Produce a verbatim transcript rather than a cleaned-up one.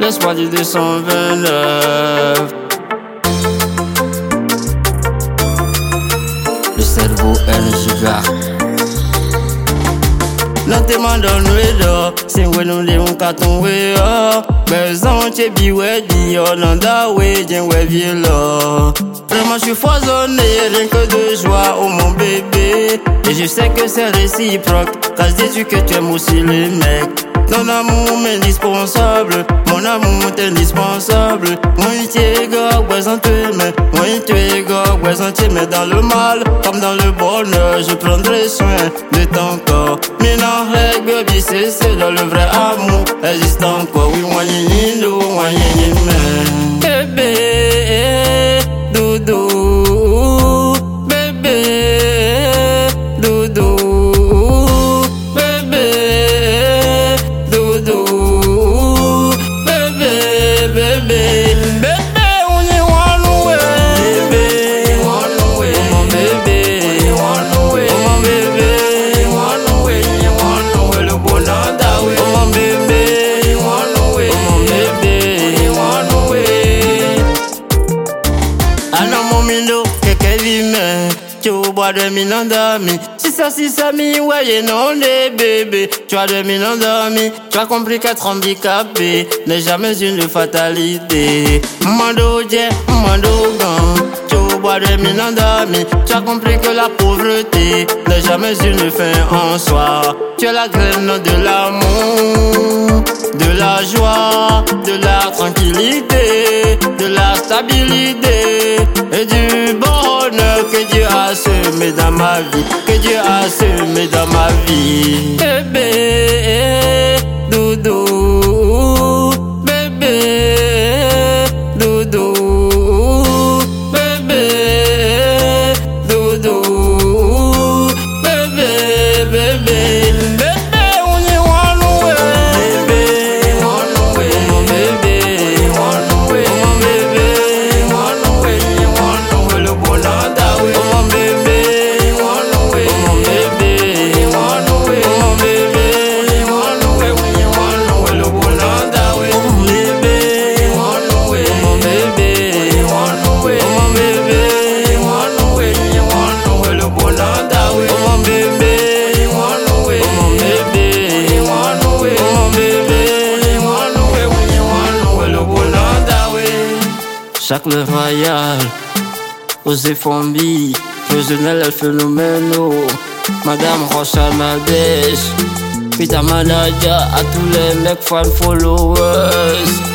Laisse-moi dire deux cent vingt-neuf. Le cerveau est un giga. Non te mandon wedo, c'est où nous les on carton we oh. Besoin de biwe di Hollanda we bien we vielo. Vraiment je suis foisonné, rien que de joie, oh mon bébé. Et je sais que c'est réciproque, car je dis que tu aimes aussi les mecs. Ton amour m'est indispensable, mon amour est indispensable. Moi il t'est gars, besoin de t'aimer. Moi il t'est gars, besoin de t'aimer. Dans le mal, comme dans le bonheur, je prendrai soin de ton corps. Mais non, hey baby, c'est c'est dans le vrai amour existe encore. Oui, moi y'a y'a moi y'a y'a bébé, doudou, bébé, doudou. Tu as deux mille endormis. Si ça, si ça, mi, ouais, non, des bébés. Tu as deux mille endormis. Tu as compris qu'être handicapé n'est jamais une fatalité. Mando, yeah, mando, gang. Tu bois deux mille endormis. Tu as compris que la pauvreté n'est jamais une fin en soi. Tu es la graine de l'amour, de la joie, de la tranquillité, de la stabilité et du bonheur que Dieu a semé dans ma vie, que Dieu a semé dans ma vie. Bébé, doudou, bébé, doudou, bébé, doudou, bébé, bébé. Jacques le Royal, Osé Fombi, Fusionnel El Phénoméno, Madame Rocha Nadège, Peter Manaja, à tous les mecs fan followers.